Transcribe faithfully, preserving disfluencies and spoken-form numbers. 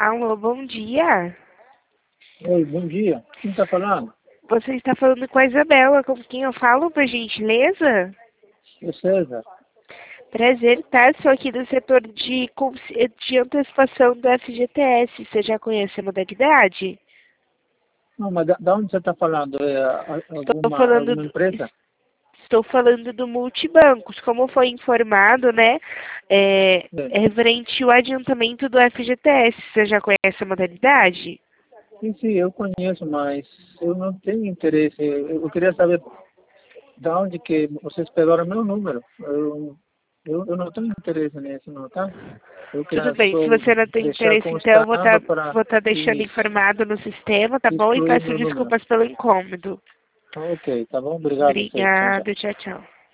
Alô, bom dia. Oi, bom dia. Quem está falando? Você está falando com a Isabela, com quem eu falo, por gentileza? É César. Prazer, tá? Sou aqui do setor de, consci- de antecipação do F G T S. Você já conhece a modalidade? Não, mas da, da onde você está falando? É a- Estou alguma, falando alguma do, empresa? estou falando do multibancos. Como foi informado, né? É, É. é referente ao adiantamento do F G T S. Você já conhece a modalidade? Sim, sim, eu conheço, mas eu não tenho interesse. Eu, eu queria saber da onde que vocês pegaram meu número. Eu, eu, eu não tenho interesse nisso, não, tá? Eu Tudo queria bem, se só você não tem deixar interesse, então eu vou estar constado para vou tá deixando isso, informado no sistema, tá bom? E excluir peço meu número. desculpas pelo incômodo. Ok, tá bom? Obrigado, César. Tchau, tchau. Obrigada, tchau, tchau.